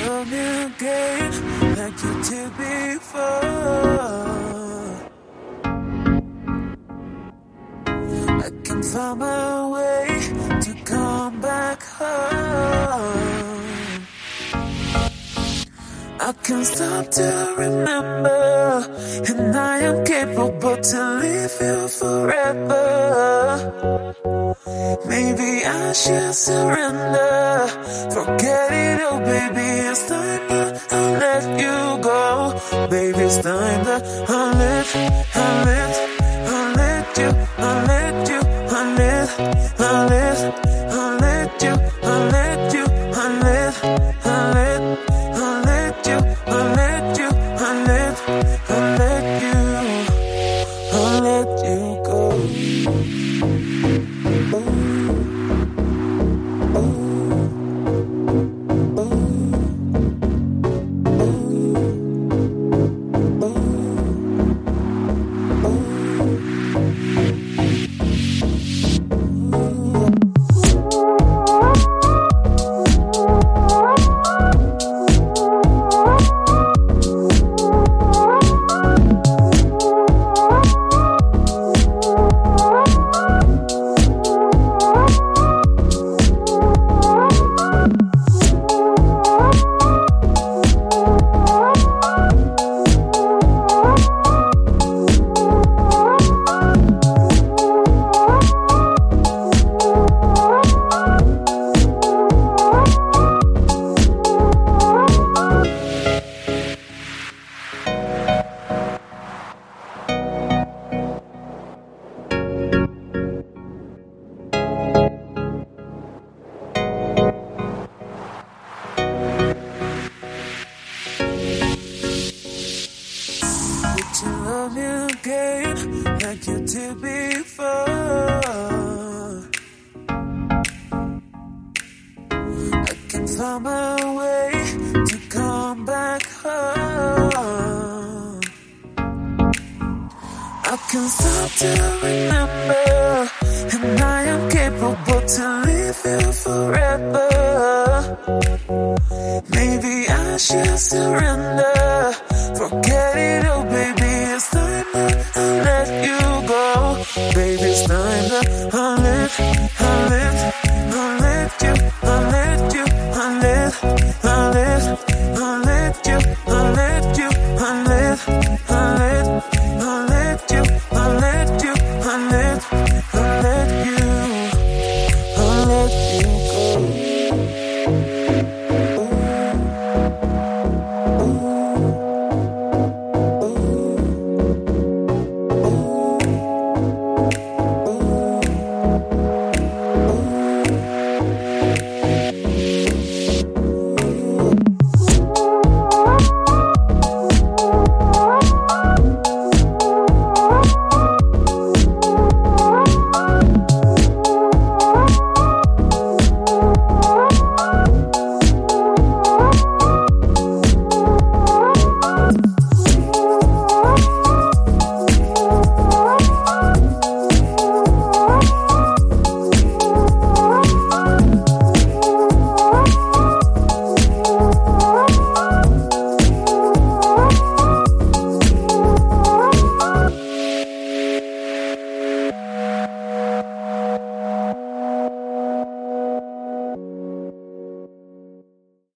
love you again like you did before. I can find my way to come back home. I can't stop to remember, and I am capable to leave you forever. Maybe I should surrender. Forget it, oh baby, it's time that I let you go. Baby, it's time that I let you, I let you, I let you, I let you, I let you, I let you, I let you, I let you go. To love you again like you did before. I can find my way to come back home. I can't stop to remember, and I am capable to leave you forever. Maybe I should surrender. Forget it, oh baby, it's time that I let you go. Baby, it's time that I let you, I let you, I